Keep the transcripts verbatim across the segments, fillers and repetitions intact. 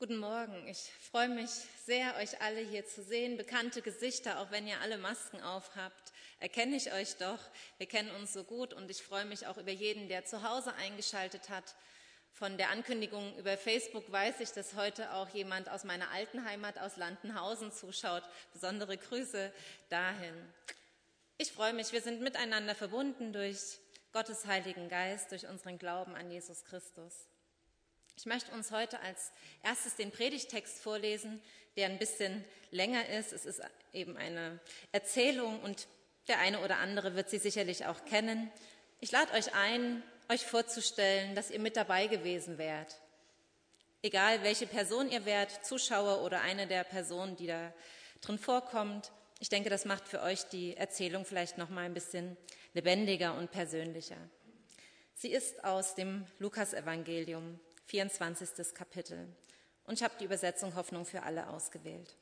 Guten Morgen, ich freue mich sehr, euch alle hier zu sehen. Bekannte Gesichter, auch wenn ihr alle Masken auf habt, erkenne ich euch doch. Wir kennen uns so gut und ich freue mich auch über jeden, der zu Hause eingeschaltet hat. Von der Ankündigung über Facebook weiß ich, dass heute auch jemand aus meiner alten Heimat, aus Landenhausen, zuschaut. Besondere Grüße dahin. Ich freue mich, wir sind miteinander verbunden durch Gottes Heiligen Geist, durch unseren Glauben an Jesus Christus. Ich möchte uns heute als erstes den Predigttext vorlesen, der ein bisschen länger ist. Es ist eben eine Erzählung und der eine oder andere wird sie sicherlich auch kennen. Ich lade euch ein, euch vorzustellen, dass ihr mit dabei gewesen wärt. Egal, welche Person ihr wärt, Zuschauer oder eine der Personen, die da drin vorkommt. Ich denke, das macht für euch die Erzählung vielleicht noch mal ein bisschen lebendiger und persönlicher. Sie ist aus dem Lukasevangelium, vierundzwanzigstes Kapitel. Und ich habe die Übersetzung Hoffnung für alle ausgewählt.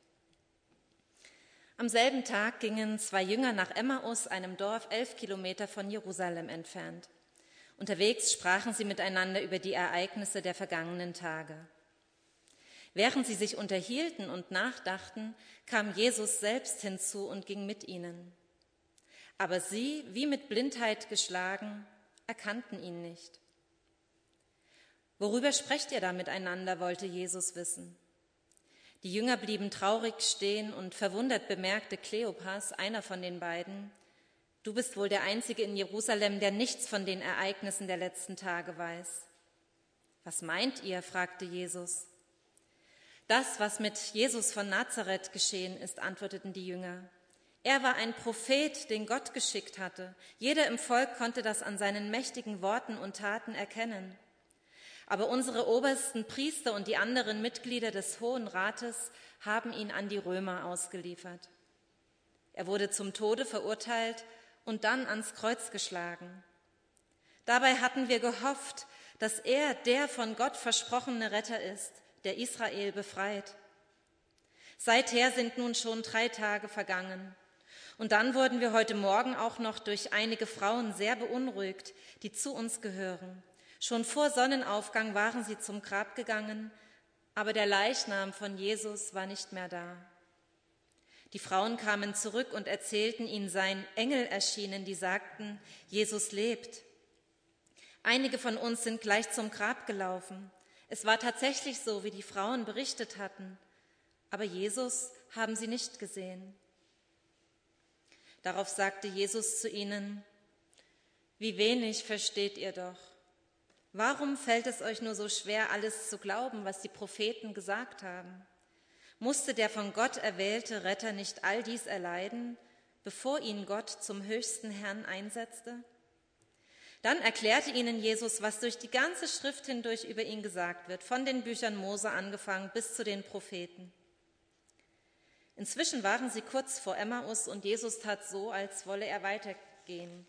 Am selben Tag gingen zwei Jünger nach Emmaus, einem Dorf elf Kilometer von Jerusalem entfernt. Unterwegs sprachen sie miteinander über die Ereignisse der vergangenen Tage. Während sie sich unterhielten und nachdachten, kam Jesus selbst hinzu und ging mit ihnen. Aber sie, wie mit Blindheit geschlagen, erkannten ihn nicht. Worüber sprecht ihr da miteinander, wollte Jesus wissen. Die Jünger blieben traurig stehen und verwundert bemerkte Kleopas, einer von den beiden: Du bist wohl der Einzige in Jerusalem, der nichts von den Ereignissen der letzten Tage weiß. Was meint ihr? Fragte Jesus. Das, was mit Jesus von Nazareth geschehen ist, antworteten die Jünger. Er war ein Prophet, den Gott geschickt hatte. Jeder im Volk konnte das an seinen mächtigen Worten und Taten erkennen. Aber unsere obersten Priester und die anderen Mitglieder des Hohen Rates haben ihn an die Römer ausgeliefert. Er wurde zum Tode verurteilt und dann ans Kreuz geschlagen. Dabei hatten wir gehofft, dass er der von Gott versprochene Retter ist, der Israel befreit. Seither sind nun schon drei Tage vergangen. Und dann wurden wir heute Morgen auch noch durch einige Frauen sehr beunruhigt, die zu uns gehören. Schon vor Sonnenaufgang waren sie zum Grab gegangen, aber der Leichnam von Jesus war nicht mehr da. Die Frauen kamen zurück und erzählten, ihnen seien Engel erschienen, die sagten, Jesus lebt. Einige von uns sind gleich zum Grab gelaufen. Es war tatsächlich so, wie die Frauen berichtet hatten, aber Jesus haben sie nicht gesehen. Darauf sagte Jesus zu ihnen, wie wenig versteht ihr doch. Warum fällt es euch nur so schwer, alles zu glauben, was die Propheten gesagt haben? Musste der von Gott erwählte Retter nicht all dies erleiden, bevor ihn Gott zum höchsten Herrn einsetzte? Dann erklärte ihnen Jesus, was durch die ganze Schrift hindurch über ihn gesagt wird, von den Büchern Mose angefangen bis zu den Propheten. Inzwischen waren sie kurz vor Emmaus und Jesus tat so, als wolle er weitergehen.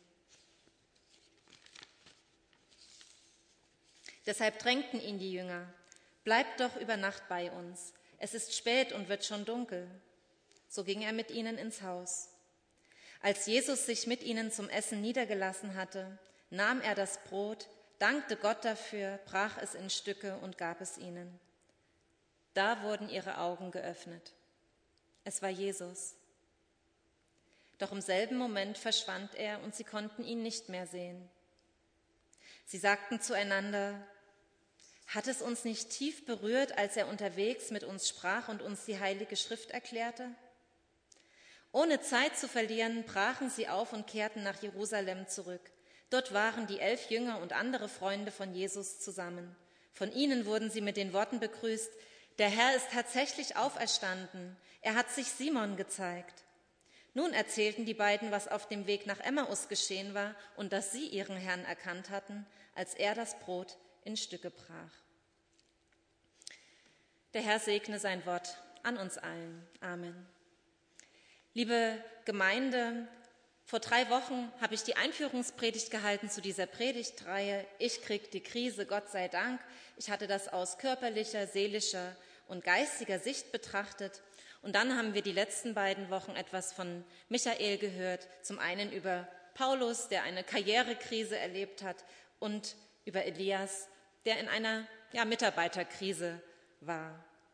Deshalb drängten ihn die Jünger, bleibt doch über Nacht bei uns, es ist spät und wird schon dunkel. So ging er mit ihnen ins Haus. Als Jesus sich mit ihnen zum Essen niedergelassen hatte, nahm er das Brot, dankte Gott dafür, brach es in Stücke und gab es ihnen. Da wurden ihre Augen geöffnet. Es war Jesus. Doch im selben Moment verschwand er und sie konnten ihn nicht mehr sehen. Sie sagten zueinander, hat es uns nicht tief berührt, als er unterwegs mit uns sprach und uns die Heilige Schrift erklärte? Ohne Zeit zu verlieren, brachen sie auf und kehrten nach Jerusalem zurück. Dort waren die elf Jünger und andere Freunde von Jesus zusammen. Von ihnen wurden sie mit den Worten begrüßt, der Herr ist tatsächlich auferstanden, er hat sich Simon gezeigt. Nun erzählten die beiden, was auf dem Weg nach Emmaus geschehen war und dass sie ihren Herrn erkannt hatten, als er das Brot in Stücke brach. Der Herr segne sein Wort an uns allen. Amen. Liebe Gemeinde, vor drei Wochen habe ich die Einführungspredigt gehalten zu dieser Predigtreihe. Ich krieg die Krise, Gott sei Dank. Ich hatte das aus körperlicher, seelischer und geistiger Sicht betrachtet. Und dann haben wir die letzten beiden Wochen etwas von Michael gehört. Zum einen über Paulus, der eine Karrierekrise erlebt hat, und über Elias, der in einer ja, Mitarbeiterkrise war.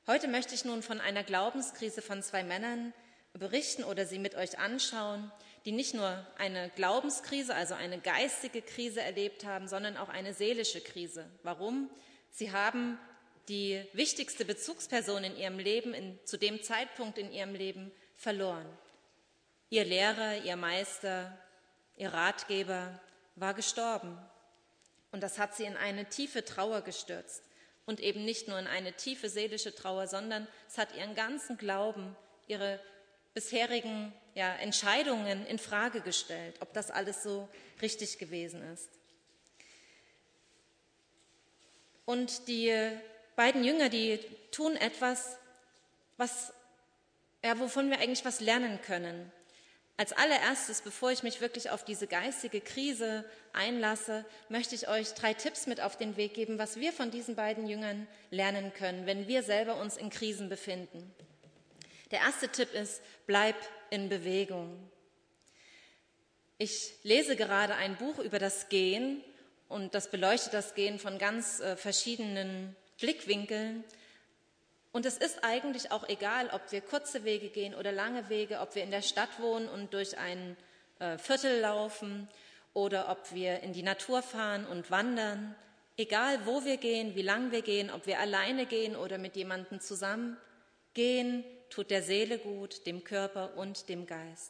Heute möchte ich nun von einer Glaubenskrise von zwei Männern berichten oder sie mit euch anschauen, die nicht nur eine Glaubenskrise, also eine geistige Krise erlebt haben, sondern auch eine seelische Krise. Warum? Sie haben die wichtigste Bezugsperson in ihrem Leben, in, zu dem Zeitpunkt in ihrem Leben, verloren. Ihr Lehrer, ihr Meister, ihr Ratgeber war gestorben. Und das hat sie in eine tiefe Trauer gestürzt. Und eben nicht nur in eine tiefe seelische Trauer, sondern es hat ihren ganzen Glauben, ihre bisherigen ja, Entscheidungen in Frage gestellt, ob das alles so richtig gewesen ist. Und die beiden Jünger, die tun etwas, was, ja, wovon wir eigentlich was lernen können. Als allererstes, bevor ich mich wirklich auf diese geistige Krise einlasse, möchte ich euch drei Tipps mit auf den Weg geben, was wir von diesen beiden Jüngern lernen können, wenn wir selber uns in Krisen befinden. Der erste Tipp ist, bleib in Bewegung. Ich lese gerade ein Buch über das Gehen und das beleuchtet das Gehen von ganz äh, verschiedenen Blickwinkeln. Und es ist eigentlich auch egal, ob wir kurze Wege gehen oder lange Wege, ob wir in der Stadt wohnen und durch ein äh, Viertel laufen oder ob wir in die Natur fahren und wandern. Egal, wo wir gehen, wie lang wir gehen, ob wir alleine gehen oder mit jemandem zusammen gehen, tut der Seele gut, dem Körper und dem Geist.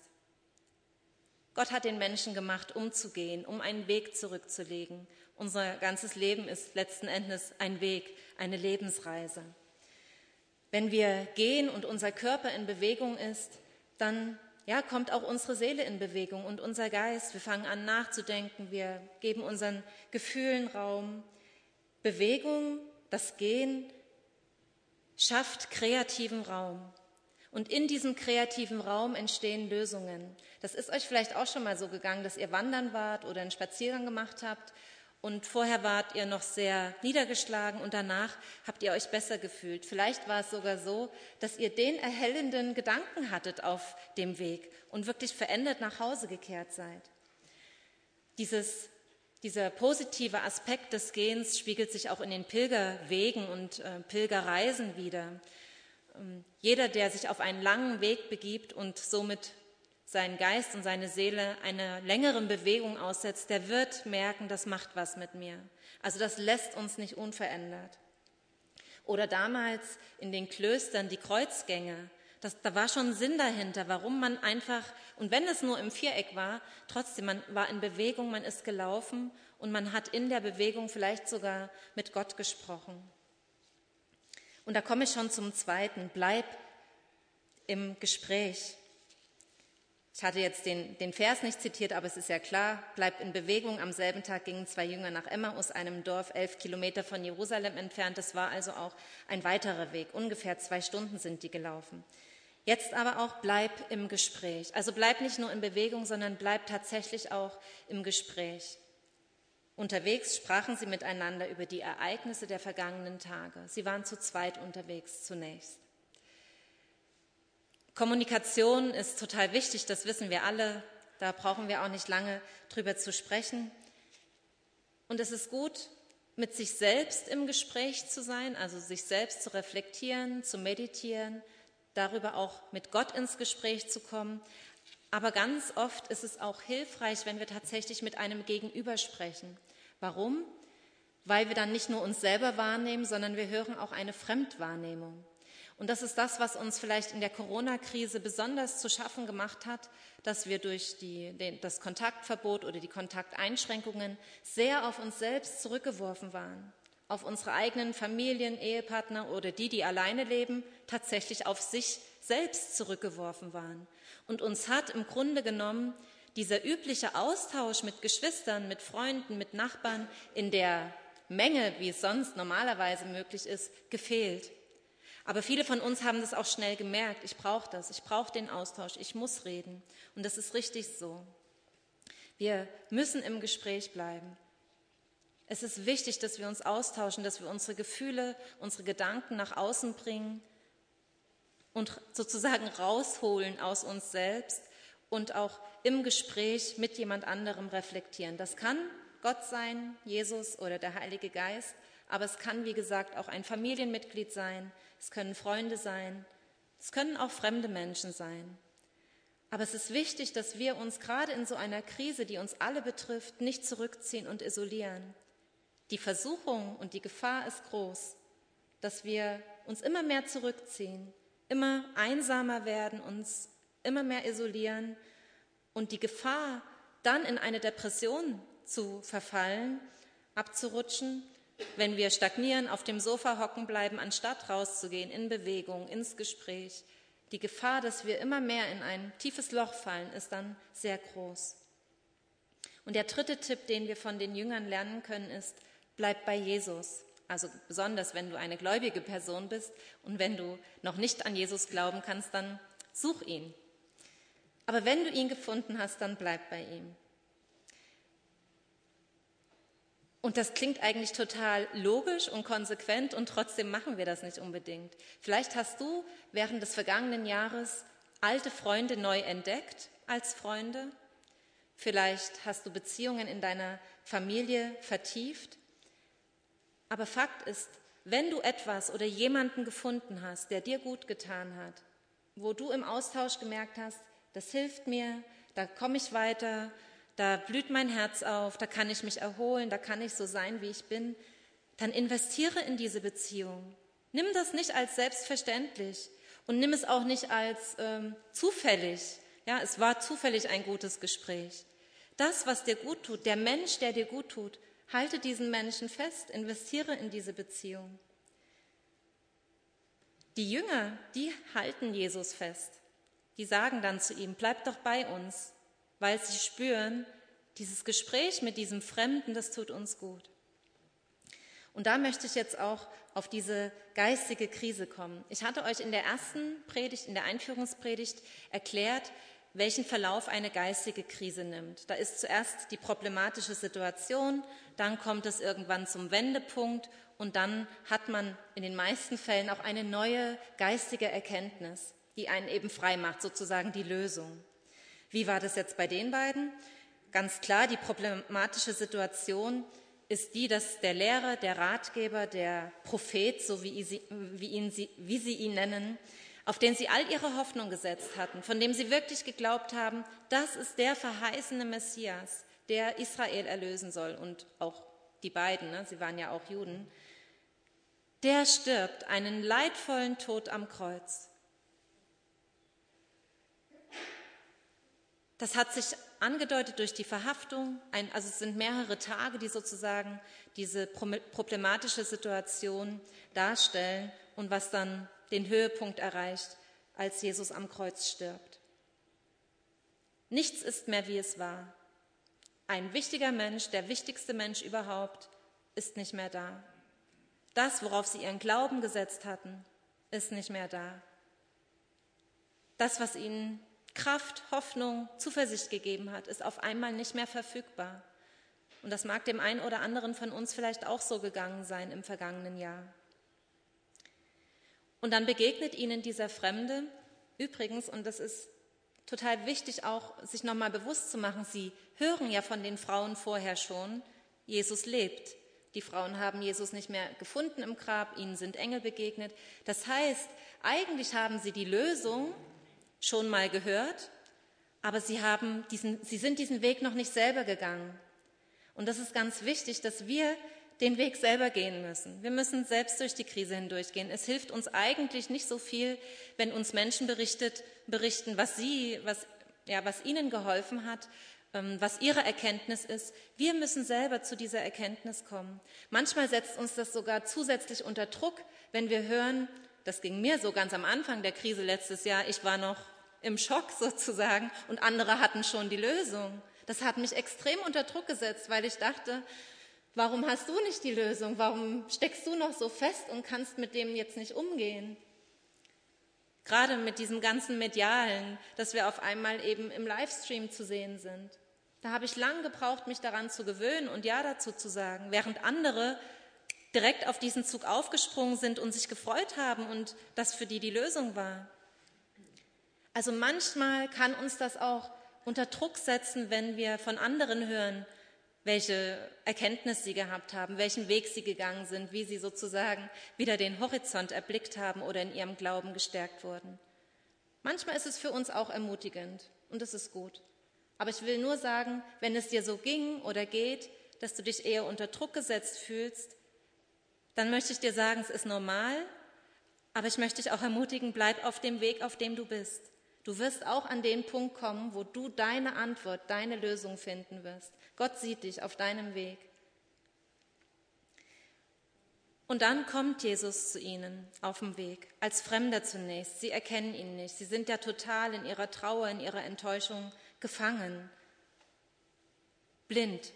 Gott hat den Menschen gemacht, um zu gehen, um einen Weg zurückzulegen. Unser ganzes Leben ist letzten Endes ein Weg, eine Lebensreise. Wenn wir gehen und unser Körper in Bewegung ist, dann ja, kommt auch unsere Seele in Bewegung und unser Geist. Wir fangen an nachzudenken, wir geben unseren Gefühlen Raum. Bewegung, das Gehen, schafft kreativen Raum. Und in diesem kreativen Raum entstehen Lösungen. Das ist euch vielleicht auch schon mal so gegangen, dass ihr wandern wart oder einen Spaziergang gemacht habt. Und vorher wart ihr noch sehr niedergeschlagen und danach habt ihr euch besser gefühlt. Vielleicht war es sogar so, dass ihr den erhellenden Gedanken hattet auf dem Weg und wirklich verändert nach Hause gekehrt seid. Dieses, dieser positive Aspekt des Gehens spiegelt sich auch in den Pilgerwegen und äh, Pilgerreisen wider. Ähm, jeder, der sich auf einen langen Weg begibt und somit seinen Geist und seine Seele einer längeren Bewegung aussetzt, der wird merken, das macht was mit mir. Also das lässt uns nicht unverändert. Oder damals in den Klöstern die Kreuzgänge, das, da war schon Sinn dahinter, warum man einfach, und wenn es nur im Viereck war, trotzdem, man war in Bewegung, man ist gelaufen und man hat in der Bewegung vielleicht sogar mit Gott gesprochen. Und da komme ich schon zum Zweiten, bleib im Gespräch. Ich hatte jetzt den, den Vers nicht zitiert, aber es ist ja klar, bleibt in Bewegung. Am selben Tag gingen zwei Jünger nach Emmaus, einem Dorf elf Kilometer von Jerusalem entfernt. Das war also auch ein weiterer Weg. Ungefähr zwei Stunden sind die gelaufen. Jetzt aber auch bleib im Gespräch. Also bleib nicht nur in Bewegung, sondern bleib tatsächlich auch im Gespräch. Unterwegs sprachen sie miteinander über die Ereignisse der vergangenen Tage. Sie waren zu zweit unterwegs zunächst. Kommunikation ist total wichtig, das wissen wir alle. Da brauchen wir auch nicht lange drüber zu sprechen. Und es ist gut, mit sich selbst im Gespräch zu sein, also sich selbst zu reflektieren, zu meditieren, darüber auch mit Gott ins Gespräch zu kommen. Aber ganz oft ist es auch hilfreich, wenn wir tatsächlich mit einem Gegenüber sprechen. Warum? Weil wir dann nicht nur uns selber wahrnehmen, sondern wir hören auch eine Fremdwahrnehmung. Und das ist das, was uns vielleicht in der Corona-Krise besonders zu schaffen gemacht hat, dass wir durch die, den, das Kontaktverbot oder die Kontakteinschränkungen sehr auf uns selbst zurückgeworfen waren, auf unsere eigenen Familien, Ehepartner oder die, die alleine leben, tatsächlich auf sich selbst zurückgeworfen waren. Und uns hat im Grunde genommen dieser übliche Austausch mit Geschwistern, mit Freunden, mit Nachbarn in der Menge, wie es sonst normalerweise möglich ist, gefehlt. Aber viele von uns haben das auch schnell gemerkt. Ich brauche das, ich brauche den Austausch, ich muss reden. Und das ist richtig so. Wir müssen im Gespräch bleiben. Es ist wichtig, dass wir uns austauschen, dass wir unsere Gefühle, unsere Gedanken nach außen bringen und sozusagen rausholen aus uns selbst und auch im Gespräch mit jemand anderem reflektieren. Das kann Gott sein, Jesus oder der Heilige Geist, Aber es kann, wie gesagt, auch ein Familienmitglied sein, es können Freunde sein, es können auch fremde Menschen sein. Aber es ist wichtig, dass wir uns gerade in so einer Krise, die uns alle betrifft, nicht zurückziehen und isolieren. Die Versuchung und die Gefahr ist groß, dass wir uns immer mehr zurückziehen, immer einsamer werden, uns immer mehr isolieren und die Gefahr, dann in eine Depression zu verfallen, abzurutschen, wenn wir stagnieren, auf dem Sofa hocken bleiben, anstatt rauszugehen, in Bewegung, ins Gespräch. Die Gefahr, dass wir immer mehr in ein tiefes Loch fallen, ist dann sehr groß. Und der dritte Tipp, den wir von den Jüngern lernen können, ist, bleib bei Jesus. Also besonders, wenn du eine gläubige Person bist und wenn du noch nicht an Jesus glauben kannst, dann such ihn. Aber wenn du ihn gefunden hast, dann bleib bei ihm. Und das klingt eigentlich total logisch und konsequent und trotzdem machen wir das nicht unbedingt. Vielleicht hast du während des vergangenen Jahres alte Freunde neu entdeckt als Freunde. Vielleicht hast du Beziehungen in deiner Familie vertieft. Aber Fakt ist, wenn du etwas oder jemanden gefunden hast, der dir gut getan hat, wo du im Austausch gemerkt hast, das hilft mir, da komme ich weiter, da blüht mein Herz auf, da kann ich mich erholen, da kann ich so sein, wie ich bin, dann investiere in diese Beziehung. Nimm das nicht als selbstverständlich und nimm es auch nicht als ähm, zufällig. Ja, es war zufällig ein gutes Gespräch. Das, was dir gut tut, der Mensch, der dir gut tut, halte diesen Menschen fest, investiere in diese Beziehung. Die Jünger, die halten Jesus fest. Die sagen dann zu ihm, bleib doch bei uns, weil sie spüren, dieses Gespräch mit diesem Fremden, das tut uns gut. Und da möchte ich jetzt auch auf diese geistige Krise kommen. Ich hatte euch in der ersten Predigt, in der Einführungspredigt erklärt, welchen Verlauf eine geistige Krise nimmt. Da ist zuerst die problematische Situation, dann kommt es irgendwann zum Wendepunkt und dann hat man in den meisten Fällen auch eine neue geistige Erkenntnis, die einen eben frei macht, sozusagen die Lösung. Wie war das jetzt bei den beiden? Ganz klar, die problematische Situation ist die, dass der Lehrer, der Ratgeber, der Prophet, so wie, sie, wie, ihn, wie sie ihn nennen, auf den sie all ihre Hoffnung gesetzt hatten, von dem sie wirklich geglaubt haben, das ist der verheißene Messias, der Israel erlösen soll und auch die beiden, ne, sie waren ja auch Juden, der stirbt einen leidvollen Tod am Kreuz. Das hat sich angedeutet durch die Verhaftung, ein, also es sind mehrere Tage, die sozusagen diese problematische Situation darstellen und was dann den Höhepunkt erreicht, als Jesus am Kreuz stirbt. Nichts ist mehr, wie es war. Ein wichtiger Mensch, der wichtigste Mensch überhaupt, ist nicht mehr da. Das, worauf sie ihren Glauben gesetzt hatten, ist nicht mehr da. Das, was ihnen Kraft, Hoffnung, Zuversicht gegeben hat, ist auf einmal nicht mehr verfügbar. Und das mag dem einen oder anderen von uns vielleicht auch so gegangen sein im vergangenen Jahr. Und dann begegnet ihnen dieser Fremde, übrigens, und das ist total wichtig auch, sich nochmal bewusst zu machen, sie hören ja von den Frauen vorher schon, Jesus lebt. Die Frauen haben Jesus nicht mehr gefunden im Grab, ihnen sind Engel begegnet. Das heißt, eigentlich haben sie die Lösung schon mal gehört, aber sie, haben diesen, sie sind diesen Weg noch nicht selber gegangen. Und das ist ganz wichtig, dass wir den Weg selber gehen müssen. Wir müssen selbst durch die Krise hindurchgehen. Es hilft uns eigentlich nicht so viel, wenn uns Menschen berichtet, berichten, was sie, was, ja, was ihnen geholfen hat, ähm, was ihre Erkenntnis ist. Wir müssen selber zu dieser Erkenntnis kommen. Manchmal setzt uns das sogar zusätzlich unter Druck, wenn wir hören, das ging mir so ganz am Anfang der Krise letztes Jahr, ich war noch im Schock sozusagen und andere hatten schon die Lösung. Das hat mich extrem unter Druck gesetzt, weil ich dachte, warum hast du nicht die Lösung? Warum steckst du noch so fest und kannst mit dem jetzt nicht umgehen? Gerade mit diesem ganzen Medialen, dass wir auf einmal eben im Livestream zu sehen sind. Da habe ich lange gebraucht, mich daran zu gewöhnen und Ja dazu zu sagen, während andere direkt auf diesen Zug aufgesprungen sind und sich gefreut haben und das für die die Lösung war. Also manchmal kann uns das auch unter Druck setzen, wenn wir von anderen hören, welche Erkenntnis sie gehabt haben, welchen Weg sie gegangen sind, wie sie sozusagen wieder den Horizont erblickt haben oder in ihrem Glauben gestärkt wurden. Manchmal ist es für uns auch ermutigend und das ist gut. Aber ich will nur sagen, wenn es dir so ging oder geht, dass du dich eher unter Druck gesetzt fühlst, dann möchte ich dir sagen, es ist normal, aber ich möchte dich auch ermutigen, bleib auf dem Weg, auf dem du bist. Du wirst auch an den Punkt kommen, wo du deine Antwort, deine Lösung finden wirst. Gott sieht dich auf deinem Weg. Und dann kommt Jesus zu ihnen auf dem Weg, als Fremder zunächst. Sie erkennen ihn nicht. Sie sind ja total in ihrer Trauer, in ihrer Enttäuschung gefangen, blind.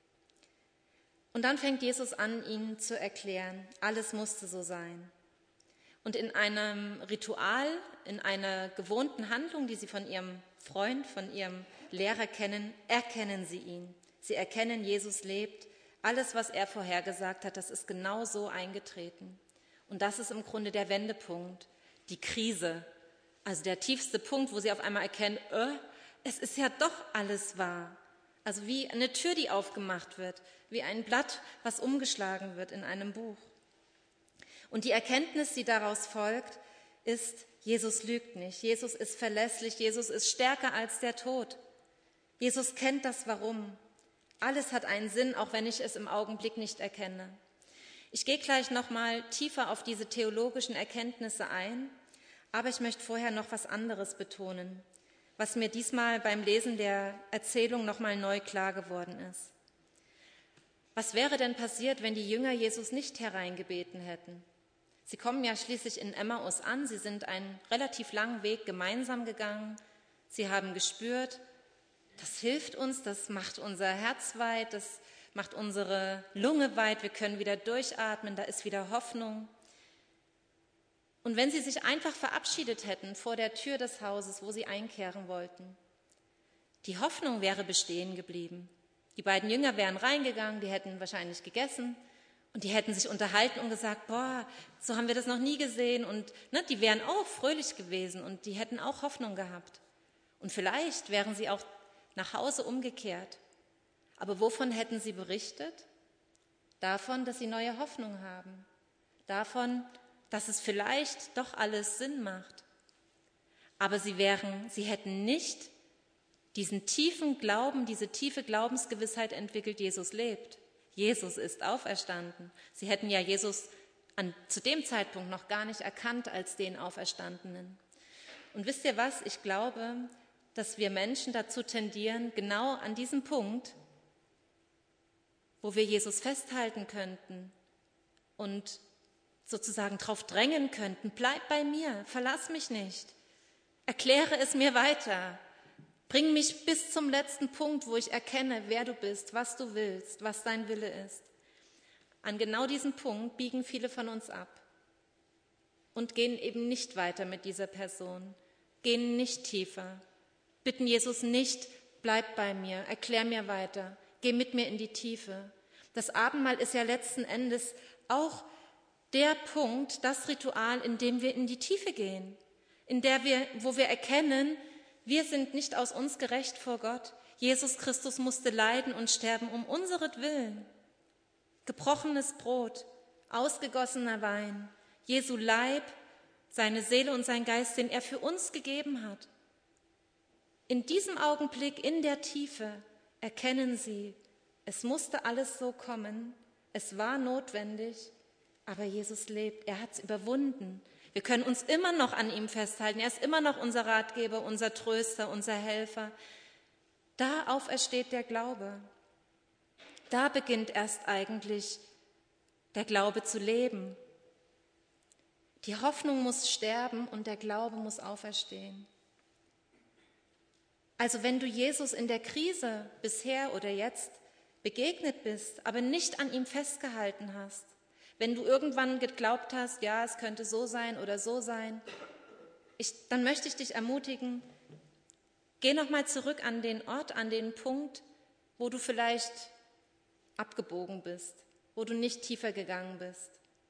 Und dann fängt Jesus an, ihnen zu erklären, alles musste so sein. Und in einem Ritual, in einer gewohnten Handlung, die sie von ihrem Freund, von ihrem Lehrer kennen, erkennen sie ihn. Sie erkennen, Jesus lebt. Alles, was er vorhergesagt hat, das ist genau so eingetreten. Und das ist im Grunde der Wendepunkt, die Krise. Also der tiefste Punkt, wo sie auf einmal erkennen, äh, es ist ja doch alles wahr. Also wie eine Tür, die aufgemacht wird, wie ein Blatt, was umgeschlagen wird in einem Buch. Und die Erkenntnis, die daraus folgt, ist, Jesus lügt nicht, Jesus ist verlässlich, Jesus ist stärker als der Tod. Jesus kennt das Warum. Alles hat einen Sinn, auch wenn ich es im Augenblick nicht erkenne. Ich gehe gleich noch mal tiefer auf diese theologischen Erkenntnisse ein, aber ich möchte vorher noch was anderes betonen, was mir diesmal beim Lesen der Erzählung noch mal neu klar geworden ist. Was wäre denn passiert, wenn die Jünger Jesus nicht hereingebeten hätten? Sie kommen ja schließlich in Emmaus an, sie sind einen relativ langen Weg gemeinsam gegangen, sie haben gespürt, das hilft uns, das macht unser Herz weit, das macht unsere Lunge weit, wir können wieder durchatmen, da ist wieder Hoffnung. Und wenn sie sich einfach verabschiedet hätten vor der Tür des Hauses, wo sie einkehren wollten, die Hoffnung wäre bestehen geblieben. Die beiden Jünger wären reingegangen, die hätten wahrscheinlich gegessen und die hätten sich unterhalten und gesagt, boah, so haben wir das noch nie gesehen. Und ne, die wären auch fröhlich gewesen und die hätten auch Hoffnung gehabt. Und vielleicht wären sie auch nach Hause umgekehrt. Aber wovon hätten sie berichtet? Davon, dass sie neue Hoffnung haben. Davon, dass es vielleicht doch alles Sinn macht. Aber sie wären, sie hätten nicht diesen tiefen Glauben, diese tiefe Glaubensgewissheit entwickelt, Jesus lebt. Jesus ist auferstanden. Sie hätten ja Jesus an, zu dem Zeitpunkt noch gar nicht erkannt als den Auferstandenen. Und wisst ihr was? Ich glaube, dass wir Menschen dazu tendieren, genau an diesem Punkt, wo wir Jesus festhalten könnten und sozusagen darauf drängen könnten, bleib bei mir, verlass mich nicht, erkläre es mir weiter, bring mich bis zum letzten Punkt, wo ich erkenne, wer du bist, was du willst, was dein Wille ist. An genau diesem Punkt biegen viele von uns ab und gehen eben nicht weiter mit dieser Person, gehen nicht tiefer. Bitten Jesus nicht, bleib bei mir, erklär mir weiter, geh mit mir in die Tiefe. Das Abendmahl ist ja letzten Endes auch der Punkt, das Ritual, in dem wir in die Tiefe gehen, in der wir, wo wir erkennen, wir sind nicht aus uns gerecht vor Gott. Jesus Christus musste leiden und sterben um unseretwillen. Gebrochenes Brot, ausgegossener Wein, Jesu Leib, seine Seele und sein Geist, den er für uns gegeben hat. In diesem Augenblick, in der Tiefe, erkennen sie, es musste alles so kommen, es war notwendig, aber Jesus lebt, er hat es überwunden. Wir können uns immer noch an ihm festhalten, er ist immer noch unser Ratgeber, unser Tröster, unser Helfer. Da aufersteht der Glaube. Da beginnt erst eigentlich der Glaube zu leben. Die Hoffnung muss sterben und der Glaube muss auferstehen. Also wenn du Jesus in der Krise bisher oder jetzt begegnet bist, aber nicht an ihm festgehalten hast, wenn du irgendwann geglaubt hast, ja, es könnte so sein oder so sein, ich, dann möchte ich dich ermutigen, geh nochmal zurück an den Ort, an den Punkt, wo du vielleicht abgebogen bist, wo du nicht tiefer gegangen bist.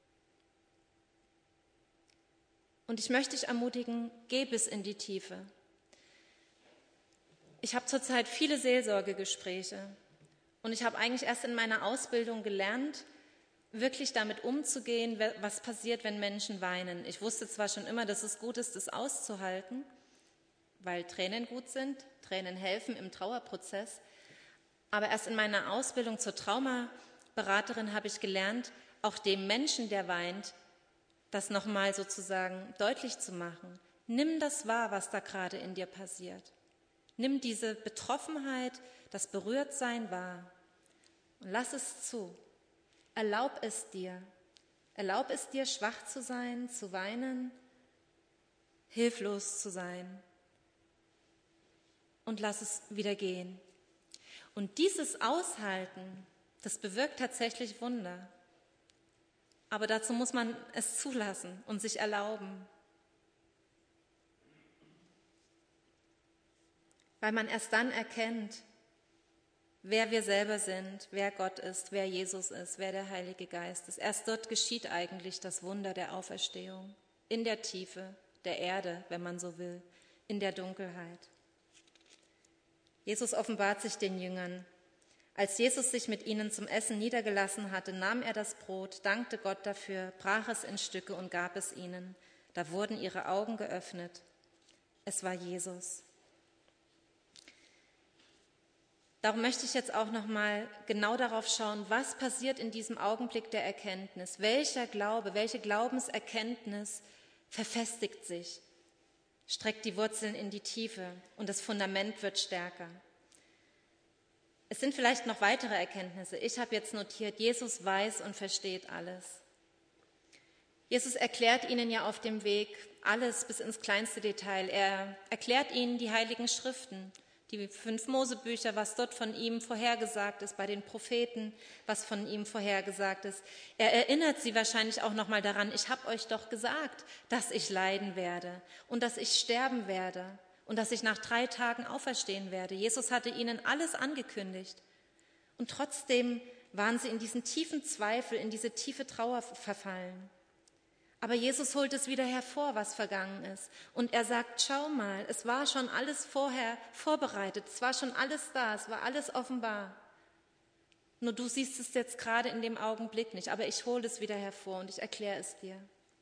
Und ich möchte dich ermutigen, geh bis in die Tiefe. Ich habe zurzeit viele Seelsorgegespräche Und ich habe eigentlich erst in meiner Ausbildung gelernt, wirklich damit umzugehen, was passiert, wenn Menschen weinen. Ich wusste zwar schon immer, dass es gut ist, das auszuhalten, weil Tränen gut sind, Tränen helfen im Trauerprozess, aber erst in meiner Ausbildung zur Traumaberaterin habe ich gelernt, auch dem Menschen, der weint, das nochmal sozusagen deutlich zu machen. Nimm das wahr, was da gerade in dir passiert. Nimm diese Betroffenheit, das Berührtsein wahr und lass es zu. Erlaub es dir. Erlaub es dir, schwach zu sein, zu weinen, hilflos zu sein. Und lass es wieder gehen. Und dieses Aushalten, das bewirkt tatsächlich Wunder. Aber dazu muss man es zulassen und sich erlauben. Weil man erst dann erkennt, wer wir selber sind, wer Gott ist, wer Jesus ist, wer der Heilige Geist ist. Erst dort geschieht eigentlich das Wunder der Auferstehung. In der Tiefe der Erde, wenn man so will, in der Dunkelheit. Jesus offenbart sich den Jüngern. Als Jesus sich mit ihnen zum Essen niedergelassen hatte, nahm er das Brot, dankte Gott dafür, brach es in Stücke und gab es ihnen. Da wurden ihre Augen geöffnet. Es war Jesus. Darum möchte ich jetzt auch noch mal genau darauf schauen, was passiert in diesem Augenblick der Erkenntnis. Welcher Glaube, welche Glaubenserkenntnis verfestigt sich, streckt die Wurzeln in die Tiefe und das Fundament wird stärker. Es sind vielleicht noch weitere Erkenntnisse. Ich habe jetzt notiert, Jesus weiß und versteht alles. Jesus erklärt ihnen ja auf dem Weg alles bis ins kleinste Detail. Er erklärt ihnen die Heiligen Schriften, die fünf Mosebücher, was dort von ihm vorhergesagt ist, bei den Propheten, was von ihm vorhergesagt ist. Er erinnert sie wahrscheinlich auch noch mal daran, ich habe euch doch gesagt, dass ich leiden werde und dass ich sterben werde und dass ich nach drei Tagen auferstehen werde. Jesus hatte ihnen alles angekündigt. Und trotzdem waren sie in diesen tiefen Zweifel, in diese tiefe Trauer verfallen. Aber Jesus holt es wieder hervor, was vergangen ist. Und er sagt, schau mal, es war schon alles vorher vorbereitet, es war schon alles da, es war alles offenbar. Nur du siehst es jetzt gerade in dem Augenblick nicht, aber ich hole es wieder hervor und ich erkläre es dir.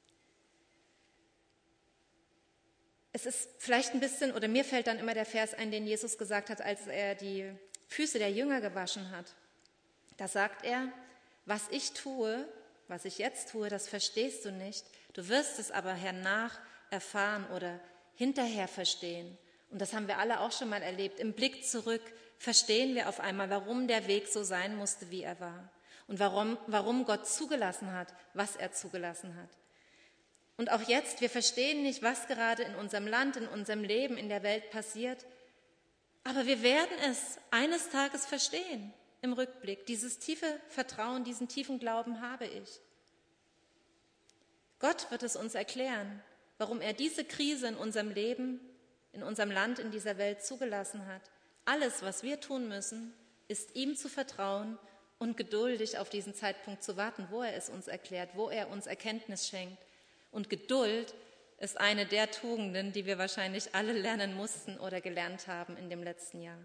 Es ist vielleicht ein bisschen, oder mir fällt dann immer der Vers ein, den Jesus gesagt hat, als er die Füße der Jünger gewaschen hat. Da sagt er, was ich tue, was ich jetzt tue, das verstehst du nicht. Du wirst es aber hernach erfahren oder hinterher verstehen. Und das haben wir alle auch schon mal erlebt. Im Blick zurück verstehen wir auf einmal, warum der Weg so sein musste, wie er war. Und warum, warum Gott zugelassen hat, was er zugelassen hat. Und auch jetzt, wir verstehen nicht, was gerade in unserem Land, in unserem Leben, in der Welt passiert. Aber wir werden es eines Tages verstehen. Im Rückblick. Dieses tiefe Vertrauen, diesen tiefen Glauben habe ich. Gott wird es uns erklären, warum er diese Krise in unserem Leben, in unserem Land, in dieser Welt zugelassen hat. Alles, was wir tun müssen, ist ihm zu vertrauen und geduldig auf diesen Zeitpunkt zu warten, wo er es uns erklärt, wo er uns Erkenntnis schenkt. Und Geduld ist eine der Tugenden, die wir wahrscheinlich alle lernen mussten oder gelernt haben in dem letzten Jahr.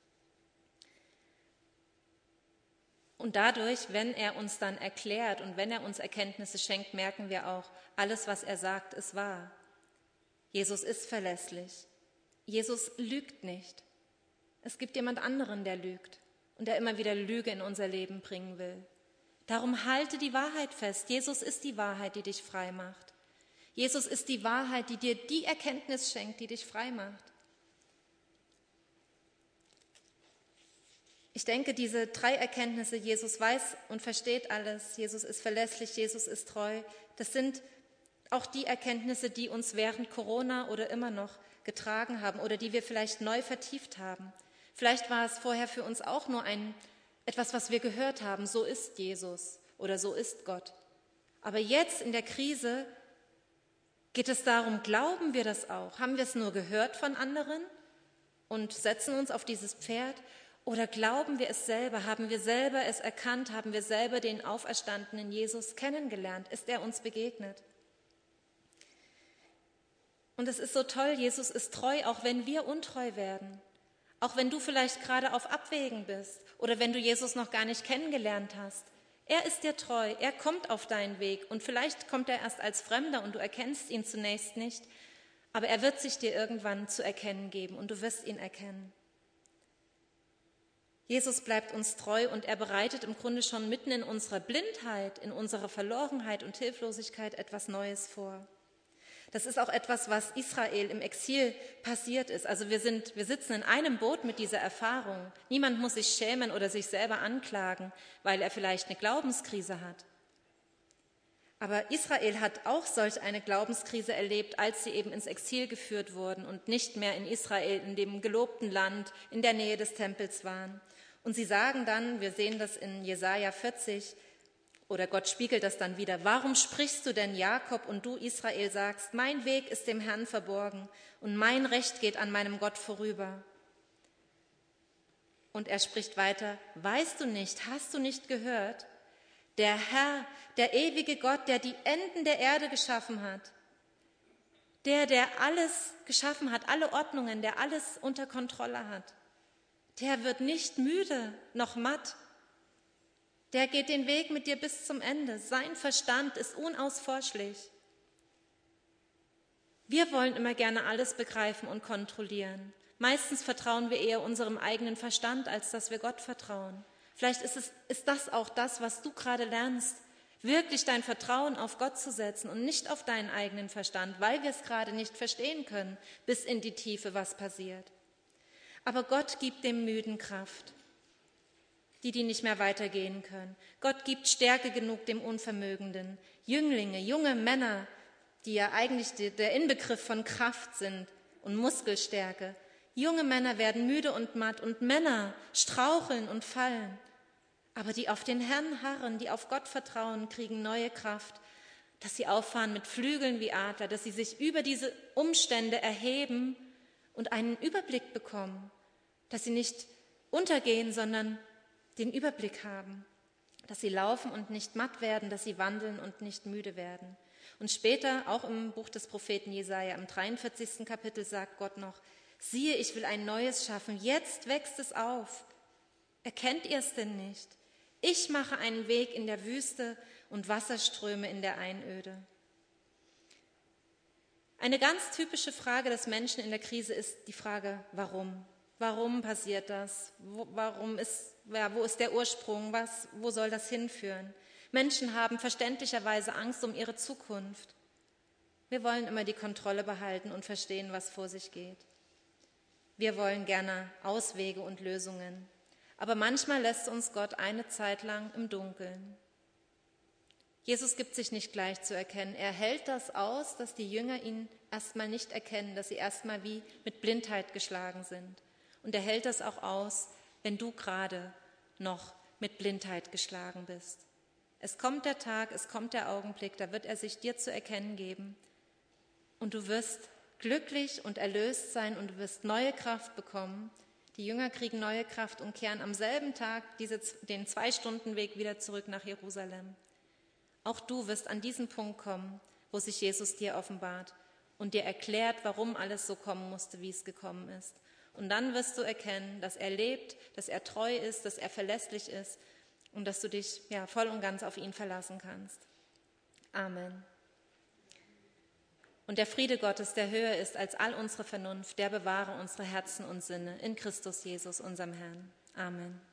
Und dadurch, wenn er uns dann erklärt und wenn er uns Erkenntnisse schenkt, merken wir auch, alles, was er sagt, ist wahr. Jesus ist verlässlich. Jesus lügt nicht. Es gibt jemand anderen, der lügt und der immer wieder Lüge in unser Leben bringen will. Darum halte die Wahrheit fest. Jesus ist die Wahrheit, die dich frei macht. Jesus ist die Wahrheit, die dir die Erkenntnis schenkt, die dich frei macht. Ich denke, diese drei Erkenntnisse, Jesus weiß und versteht alles, Jesus ist verlässlich, Jesus ist treu, das sind auch die Erkenntnisse, die uns während Corona oder immer noch getragen haben oder die wir vielleicht neu vertieft haben. Vielleicht war es vorher für uns auch nur ein, etwas, was wir gehört haben, so ist Jesus oder so ist Gott. Aber jetzt in der Krise geht es darum, glauben wir das auch? Haben wir es nur gehört von anderen und setzen uns auf dieses Pferd? Oder glauben wir es selber? Haben wir selber es erkannt? Haben wir selber den auferstandenen Jesus kennengelernt? Ist er uns begegnet? Und es ist so toll, Jesus ist treu, auch wenn wir untreu werden. Auch wenn du vielleicht gerade auf Abwägen bist oder wenn du Jesus noch gar nicht kennengelernt hast. Er ist dir treu, er kommt auf deinen Weg und vielleicht kommt er erst als Fremder und du erkennst ihn zunächst nicht, aber er wird sich dir irgendwann zu erkennen geben und du wirst ihn erkennen. Jesus bleibt uns treu und er bereitet im Grunde schon mitten in unserer Blindheit, in unserer Verlorenheit und Hilflosigkeit etwas Neues vor. Das ist auch etwas, was Israel im Exil passiert ist. Also wir sind, wir sitzen in einem Boot mit dieser Erfahrung. Niemand muss sich schämen oder sich selber anklagen, weil er vielleicht eine Glaubenskrise hat. Aber Israel hat auch solch eine Glaubenskrise erlebt, als sie eben ins Exil geführt wurden und nicht mehr in Israel, in dem gelobten Land, in der Nähe des Tempels waren. Und sie sagen dann, wir sehen das in Jesaja vierzig, oder Gott spiegelt das dann wieder: Warum sprichst du denn, Jakob, und du, Israel, sagst, mein Weg ist dem Herrn verborgen und mein Recht geht an meinem Gott vorüber? Und er spricht weiter: Weißt du nicht, hast du nicht gehört? Der Herr, der ewige Gott, der die Enden der Erde geschaffen hat, der, der alles geschaffen hat, alle Ordnungen, der alles unter Kontrolle hat, der wird nicht müde noch matt. Der geht den Weg mit dir bis zum Ende. Sein Verstand ist unausforschlich. Wir wollen immer gerne alles begreifen und kontrollieren. Meistens vertrauen wir eher unserem eigenen Verstand, als dass wir Gott vertrauen. Vielleicht ist es, ist das auch das, was du gerade lernst, wirklich dein Vertrauen auf Gott zu setzen und nicht auf deinen eigenen Verstand, weil wir es gerade nicht verstehen können, bis in die Tiefe, was passiert. Aber Gott gibt dem Müden Kraft. Die, die nicht mehr weitergehen können. Gott gibt Stärke genug dem Unvermögenden. Jünglinge, junge Männer, die ja eigentlich der Inbegriff von Kraft sind und Muskelstärke. Junge Männer werden müde und matt und Männer straucheln und fallen. Aber die auf den Herrn harren, die auf Gott vertrauen, kriegen neue Kraft, dass sie auffahren mit Flügeln wie Adler, dass sie sich über diese Umstände erheben und einen Überblick bekommen, dass sie nicht untergehen, sondern den Überblick haben, dass sie laufen und nicht matt werden, dass sie wandeln und nicht müde werden. Und später, auch im Buch des Propheten Jesaja, im dreiundvierzigsten Kapitel, sagt Gott noch: Siehe, ich will ein Neues schaffen, jetzt wächst es auf. Erkennt ihr es denn nicht? Ich mache einen Weg in der Wüste und Wasserströme in der Einöde. Eine ganz typische Frage des Menschen in der Krise ist die Frage, warum? Warum passiert das? Wo, warum ist, ja, wo ist der Ursprung? Was, wo soll das hinführen? Menschen haben verständlicherweise Angst um ihre Zukunft. Wir wollen immer die Kontrolle behalten und verstehen, was vor sich geht. Wir wollen gerne Auswege und Lösungen. Aber manchmal lässt uns Gott eine Zeit lang im Dunkeln. Jesus gibt sich nicht gleich zu erkennen. Er hält das aus, dass die Jünger ihn erstmal nicht erkennen, dass sie erstmal wie mit Blindheit geschlagen sind. Und er hält das auch aus, wenn du gerade noch mit Blindheit geschlagen bist. Es kommt der Tag, es kommt der Augenblick, da wird er sich dir zu erkennen geben. Und du wirst glücklich und erlöst sein und du wirst neue Kraft bekommen. Die Jünger kriegen neue Kraft und kehren am selben Tag diese, den Zwei-Stunden-Weg wieder zurück nach Jerusalem. Auch du wirst an diesen Punkt kommen, wo sich Jesus dir offenbart und dir erklärt, warum alles so kommen musste, wie es gekommen ist. Und dann wirst du erkennen, dass er lebt, dass er treu ist, dass er verlässlich ist und dass du dich ja, voll und ganz auf ihn verlassen kannst. Amen. Und der Friede Gottes, der höher ist als all unsere Vernunft, der bewahre unsere Herzen und Sinne in Christus Jesus, unserem Herrn. Amen.